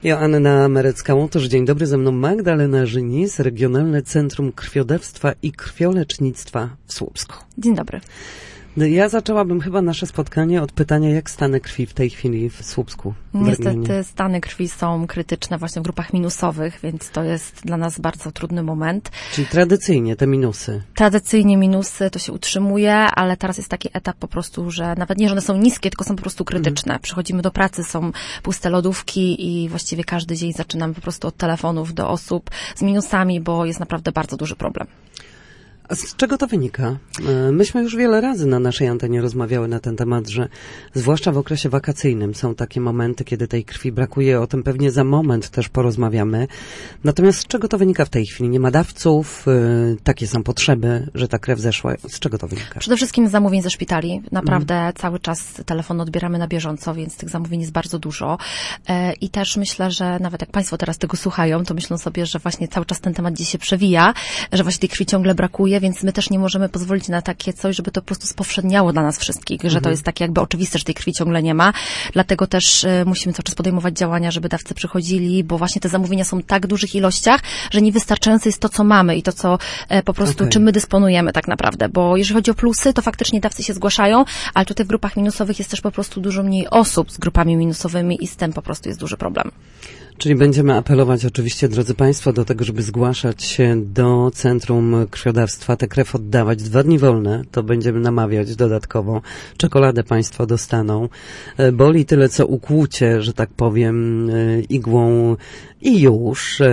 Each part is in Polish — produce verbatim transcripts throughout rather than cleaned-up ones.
Joanna Merecka-Łotosz, dzień dobry, ze mną Magdalena Żynis, Regionalne Centrum Krwiodawstwa i Krwiolecznictwa w Słupsku. Dzień dobry. Ja zaczęłabym chyba nasze spotkanie od pytania, jak stany krwi w tej chwili w Słupsku? W Niestety regionie. Stany krwi są krytyczne właśnie w grupach minusowych, więc to jest dla nas bardzo trudny moment. Czyli tradycyjnie te minusy? Tradycyjnie minusy to się utrzymuje, ale teraz jest taki etap po prostu, że nawet nie, że one są niskie, tylko są po prostu krytyczne. Mhm. Przychodzimy do pracy, są puste lodówki i właściwie każdy dzień zaczynamy po prostu od telefonów do osób z minusami, bo jest naprawdę bardzo duży problem. A z czego to wynika? Myśmy już wiele razy na naszej antenie rozmawiały na ten temat, że zwłaszcza w okresie wakacyjnym są takie momenty, kiedy tej krwi brakuje. O tym pewnie za moment też porozmawiamy. Natomiast z czego to wynika w tej chwili? Nie ma dawców, takie są potrzeby, że ta krew zeszła. Z czego to wynika? Przede wszystkim z zamówień ze szpitali. Naprawdę mm. cały czas telefon odbieramy na bieżąco, więc tych zamówień jest bardzo dużo. I też myślę, że nawet jak Państwo teraz tego słuchają, to myślą sobie, że właśnie cały czas ten temat gdzieś się przewija, że właśnie tej krwi ciągle brakuje, więc my też nie możemy pozwolić na takie coś, żeby to po prostu spowszedniało dla nas wszystkich, mhm. że to jest takie jakby oczywiste, że tej krwi ciągle nie ma. Dlatego też y, musimy cały czas podejmować działania, żeby dawcy przychodzili, bo właśnie te zamówienia są w tak dużych ilościach, że niewystarczające jest to, co mamy i to, co e, po prostu, okay. czym my dysponujemy tak naprawdę. Bo jeżeli chodzi o plusy, to faktycznie dawcy się zgłaszają, ale tutaj w grupach minusowych jest też po prostu dużo mniej osób z grupami minusowymi i z tym po prostu jest duży problem. Czyli będziemy apelować oczywiście, drodzy Państwo, do tego, żeby zgłaszać się do Centrum Krwiodawstwa, tę krew oddawać. Dwa dni wolne, to będziemy namawiać dodatkowo. Czekoladę Państwo dostaną. Boli tyle, co ukłucie, że tak powiem, igłą i już.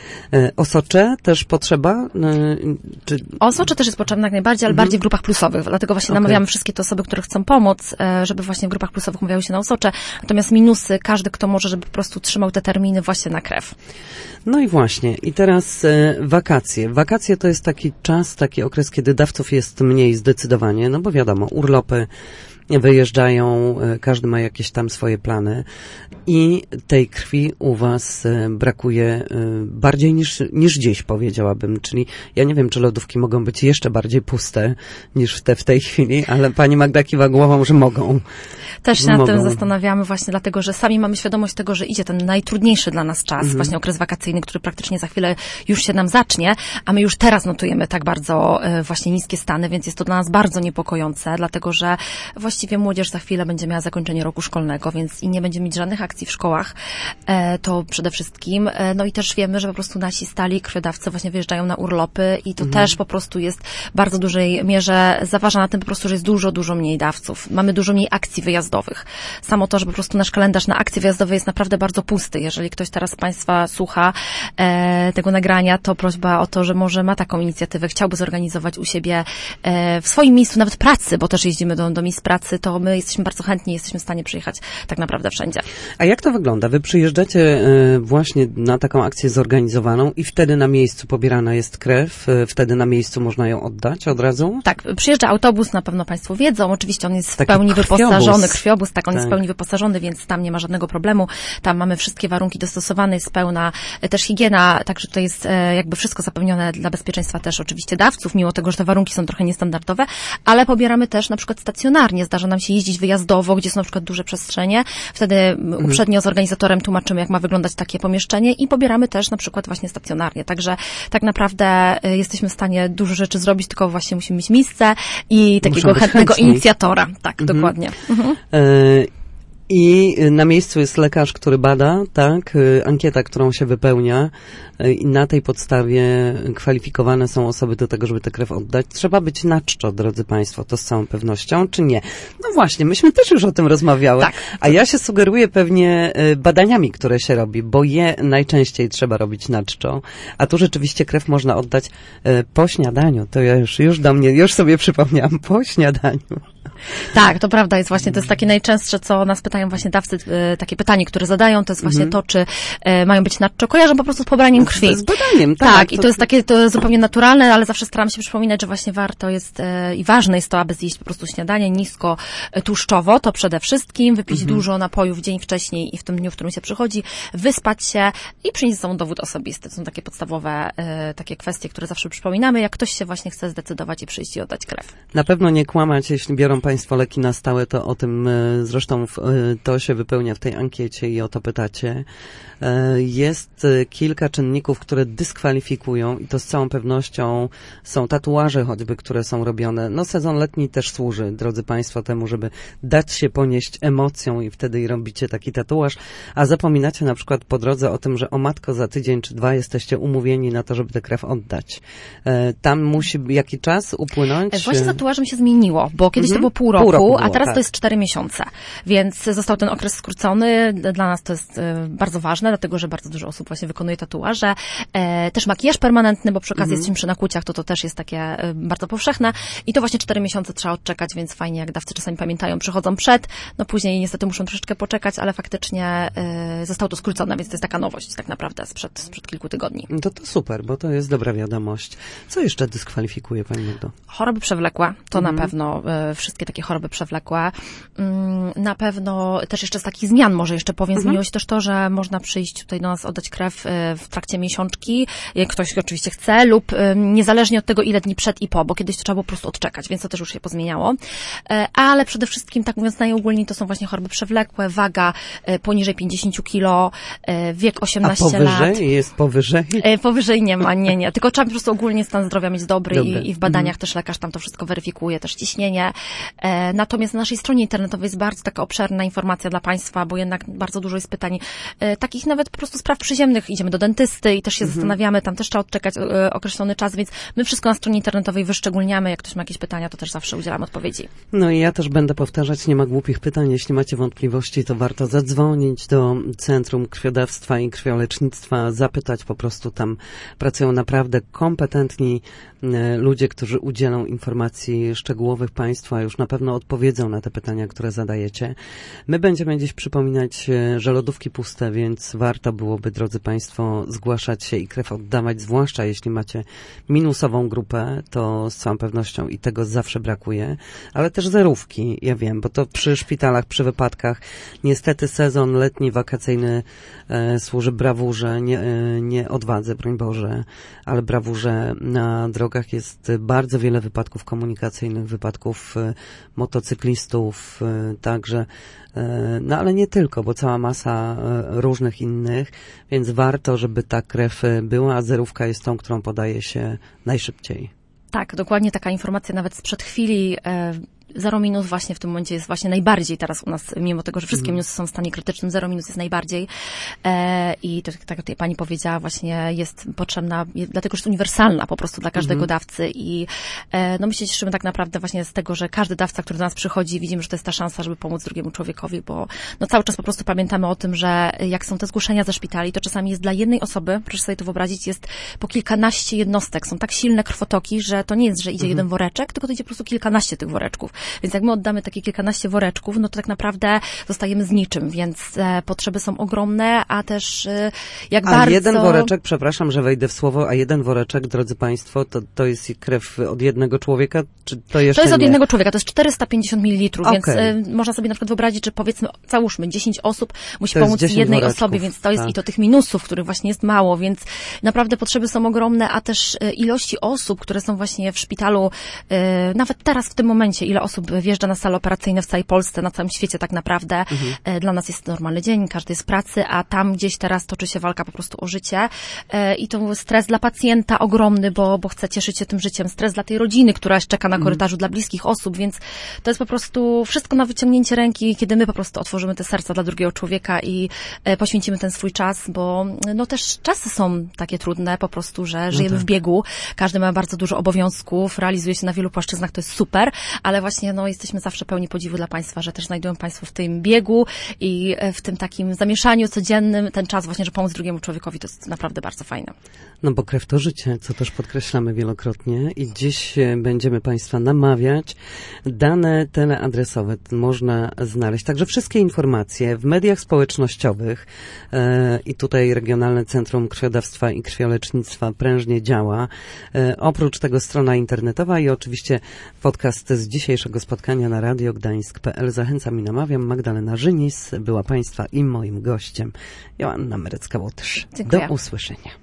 Osocze też potrzeba? Czy... Osocze też jest potrzebne jak najbardziej, ale mhm. bardziej w grupach plusowych. Dlatego właśnie okay. namawiamy wszystkie te osoby, które chcą pomóc, żeby właśnie w grupach plusowych umawiały się na osocze. Natomiast minusy, każdy, kto może, żeby po prostu trzymał te terminy właśnie na krew. No i właśnie. I teraz e, wakacje. Wakacje to jest taki czas, taki okres, kiedy dawców jest mniej zdecydowanie, no bo wiadomo, urlopy wyjeżdżają, każdy ma jakieś tam swoje plany i tej krwi u was brakuje bardziej niż, niż dziś, powiedziałabym. Czyli ja nie wiem, czy lodówki mogą być jeszcze bardziej puste niż te w tej chwili, ale pani Magda kiwa głową, że mogą. Też się nad mogą. tym zastanawiamy właśnie dlatego, że sami mamy świadomość tego, że idzie ten najtrudniejszy dla nas czas, mhm. właśnie okres wakacyjny, który praktycznie za chwilę już się nam zacznie, a my już teraz notujemy tak bardzo właśnie niskie stany, więc jest to dla nas bardzo niepokojące, dlatego że właśnie Właściwie młodzież za chwilę będzie miała zakończenie roku szkolnego, więc i nie będzie mieć żadnych akcji w szkołach, e, to przede wszystkim. E, no i też wiemy, że po prostu nasi stali krwiodawcy właśnie wyjeżdżają na urlopy i to mhm. też po prostu jest w bardzo dużej mierze zaważa na tym po prostu, że jest dużo, dużo mniej dawców. Mamy dużo mniej akcji wyjazdowych. Samo to, że po prostu nasz kalendarz na akcje wyjazdowe jest naprawdę bardzo pusty. Jeżeli ktoś teraz z Państwa słucha e, tego nagrania, to prośba o to, że może ma taką inicjatywę, chciałby zorganizować u siebie e, w swoim miejscu nawet pracy, bo też jeździmy do, do miejsc pracy, to my jesteśmy bardzo chętni, jesteśmy w stanie przyjechać tak naprawdę wszędzie. A jak to wygląda? Wy przyjeżdżacie y, właśnie na taką akcję zorganizowaną i wtedy na miejscu pobierana jest krew, y, wtedy na miejscu można ją oddać od razu? Tak, przyjeżdża autobus, na pewno Państwo wiedzą, oczywiście on jest w Taki pełni krwiobus. wyposażony, krwiobus, tak, on tak. jest w pełni wyposażony, więc tam nie ma żadnego problemu, tam mamy wszystkie warunki dostosowane, jest pełna y, też higiena, także tutaj jest y, jakby wszystko zapewnione dla bezpieczeństwa też oczywiście dawców, mimo tego, że te warunki są trochę niestandardowe, ale pobieramy też na przykład stacjonarnie, zdarza nam się jeździć wyjazdowo, gdzie są na przykład duże przestrzenie. Wtedy mhm. uprzednio z organizatorem tłumaczymy, jak ma wyglądać takie pomieszczenie i pobieramy też na przykład właśnie stacjonarnie. Także tak naprawdę y, jesteśmy w stanie dużo rzeczy zrobić, tylko właśnie musimy mieć miejsce i takiego chętnego chętni. inicjatora. Tak, mhm. dokładnie. Mhm. Y- I na miejscu jest lekarz, który bada, tak, ankieta, którą się wypełnia i na tej podstawie kwalifikowane są osoby do tego, żeby tę krew oddać. Trzeba być na czczo, drodzy Państwo, to z całą pewnością, czy nie? No właśnie, myśmy też już o tym rozmawiały, tak. a ja się sugeruję pewnie badaniami, które się robi, bo je najczęściej trzeba robić na czczo, a tu rzeczywiście krew można oddać po śniadaniu. To ja już, już do mnie, już sobie przypomniałam, po śniadaniu. Tak, to prawda jest właśnie, to jest takie najczęstsze, co nas pytają właśnie dawcy, e, takie pytanie, które zadają, to jest właśnie mm-hmm. to, czy e, mają być na czczo. Kojarzą po prostu z pobraniem krwi. Z badaniem, tak. Tak, to... i to jest takie to jest zupełnie naturalne, ale zawsze staram się przypominać, że właśnie warto jest e, i ważne jest to, aby zjeść po prostu śniadanie nisko e, tłuszczowo, to przede wszystkim, wypić mm-hmm. dużo napojów dzień wcześniej i w tym dniu, w którym się przychodzi, wyspać się i przynieść ze sobą dowód osobisty. To są takie podstawowe e, takie kwestie, które zawsze przypominamy, jak ktoś się właśnie chce zdecydować i przyjść i oddać krew. Na pewno nie kłamać, jeśli biorą Państwo leki na stałe, to o tym zresztą to się wypełnia w tej ankiecie i o to pytacie. Jest kilka czynników, które dyskwalifikują i to z całą pewnością są tatuaże choćby, które są robione. No sezon letni też służy, drodzy Państwo, temu, żeby dać się ponieść emocją i wtedy robicie taki tatuaż, a zapominacie na przykład po drodze o tym, że o matko za tydzień czy dwa jesteście umówieni na to, żeby tę krew oddać. Tam musi jaki czas upłynąć? Właśnie z tatuażem się zmieniło, bo kiedyś mhm. to było pół roku, pół roku było, a teraz tak. to jest cztery miesiące. Więc został ten okres skrócony. Dla nas to jest bardzo ważne, dlatego, że bardzo dużo osób właśnie wykonuje tatuaże. E, też makijaż permanentny, bo przy okazji mhm. jesteśmy przy nakłuciach, to to też jest takie e, bardzo powszechne. I to właśnie cztery miesiące trzeba odczekać, więc fajnie, jak dawcy czasami pamiętają, przychodzą przed, no później niestety muszą troszeczkę poczekać, ale faktycznie e, zostało to skrócone, więc to jest taka nowość tak naprawdę sprzed, sprzed kilku tygodni. To to super, bo to jest dobra wiadomość. Co jeszcze dyskwalifikuje Pani Magdo? Choroby przewlekłe, to mhm. na pewno e, wszystkie takie choroby przewlekłe. Mm, na pewno też jeszcze z takich zmian może jeszcze powiem, mhm. zmieniło się też to, że można przyjść tutaj do nas oddać krew w trakcie miesiączki, jak ktoś oczywiście chce, lub niezależnie od tego, ile dni przed i po, bo kiedyś to trzeba było po prostu odczekać, więc to też już się pozmieniało. Ale przede wszystkim, tak mówiąc najogólniej, to są właśnie choroby przewlekłe, waga poniżej pięćdziesiąt kilo, wiek osiemnaście lat. A powyżej? Lat. Jest powyżej? Powyżej nie ma, nie, nie. Tylko trzeba po prostu ogólnie stan zdrowia mieć dobry i, i w badaniach mhm. też lekarz tam to wszystko weryfikuje, też ciśnienie. Natomiast na naszej stronie internetowej jest bardzo taka obszerna informacja dla Państwa, bo jednak bardzo dużo jest pytań takich nawet po prostu spraw przyziemnych. Idziemy do dentysty i też się mhm. zastanawiamy, tam też trzeba odczekać e, określony czas, więc my wszystko na stronie internetowej wyszczególniamy. Jak ktoś ma jakieś pytania, to też zawsze udzielamy odpowiedzi. No i ja też będę powtarzać, nie ma głupich pytań. Jeśli macie wątpliwości, to warto zadzwonić do Centrum Krwiodawstwa i Krwiolecznictwa, zapytać, po prostu tam pracują naprawdę kompetentni e, ludzie, którzy udzielą informacji szczegółowych Państwu, a już na pewno odpowiedzą na te pytania, które zadajecie. My będziemy dziś przypominać, e, że lodówki puste, więc warto byłoby, drodzy Państwo, zgłaszać się i krew oddawać, zwłaszcza jeśli macie minusową grupę, to z całą pewnością i tego zawsze brakuje, ale też zerówki, ja wiem, bo to przy szpitalach, przy wypadkach, niestety sezon letni, wakacyjny e, służy brawurze, nie, e, nie odwadze, broń Boże, ale brawurze. Na drogach jest bardzo wiele wypadków komunikacyjnych, wypadków e, motocyklistów, e, także no ale nie tylko, bo cała masa różnych innych, więc warto, żeby ta krew była, a zerówka jest tą, którą podaje się najszybciej. Tak, dokładnie taka informacja nawet sprzed chwili. Zero minus właśnie w tym momencie jest właśnie najbardziej teraz u nas, mimo tego, że wszystkie mm. minusy są w stanie krytycznym, zero minus jest najbardziej. E, I to, tak jak tutaj pani powiedziała, właśnie jest potrzebna, dlatego, że jest uniwersalna po prostu dla każdego mm. dawcy i e, no my się cieszymy tak naprawdę właśnie z tego, że każdy dawca, który do nas przychodzi, widzimy, że to jest ta szansa, żeby pomóc drugiemu człowiekowi, bo no cały czas po prostu pamiętamy o tym, że jak są te zgłoszenia ze szpitali, to czasami jest dla jednej osoby, proszę sobie to wyobrazić, jest po kilkanaście jednostek. Są tak silne krwotoki, że to nie jest, że idzie mm. jeden woreczek, tylko to idzie po prostu kilkanaście tych woreczków. Więc jak my oddamy takie kilkanaście woreczków, no to tak naprawdę zostajemy z niczym, więc e, potrzeby są ogromne, a też e, jak a bardzo... A jeden woreczek, przepraszam, że wejdę w słowo, a jeden woreczek, drodzy Państwo, to, to jest krew od jednego człowieka, czy to jeszcze To jest od nie? jednego człowieka, to jest czterysta pięćdziesiąt mililitrów, okay. więc e, można sobie na przykład wyobrazić, że powiedzmy, załóżmy, dziesięć osób musi to pomóc jednej woreczków, osobie, więc to jest tak. I to tych minusów, których właśnie jest mało, więc naprawdę potrzeby są ogromne, a też e, ilości osób, które są właśnie w szpitalu, e, nawet teraz w tym momencie, ile osób wjeżdża na sale operacyjne w całej Polsce, na całym świecie tak naprawdę. Mhm. Dla nas jest to normalny dzień, każdy jest w pracy, a tam gdzieś teraz toczy się walka po prostu o życie i to stres dla pacjenta ogromny, bo, bo chce cieszyć się tym życiem, stres dla tej rodziny, która czeka na korytarzu, mhm. dla bliskich osób, więc to jest po prostu wszystko na wyciągnięcie ręki, kiedy my po prostu otworzymy te serca dla drugiego człowieka i poświęcimy ten swój czas, bo no też czasy są takie trudne po prostu, że żyjemy no tak. w biegu, każdy ma bardzo dużo obowiązków, realizuje się na wielu płaszczyznach, to jest super, ale właśnie no jesteśmy zawsze pełni podziwu dla Państwa, że też znajdują Państwo w tym biegu i w tym takim zamieszaniu codziennym ten czas właśnie, że pomóc drugiemu człowiekowi, to jest naprawdę bardzo fajne. No bo krew to życie, co też podkreślamy wielokrotnie i dziś będziemy Państwa namawiać. Dane teleadresowe można znaleźć, także wszystkie informacje w mediach społecznościowych e, i tutaj Regionalne Centrum Krwiodawstwa i Krwiolecznictwa prężnie działa. E, oprócz tego strona internetowa i oczywiście podcast z dzisiejszego spotkania na radio gdańsk kropka p l. Zachęcam i namawiam. Magdalena Żynis była Państwa i moim gościem. Joanna Merecka-Łotysz. Do usłyszenia.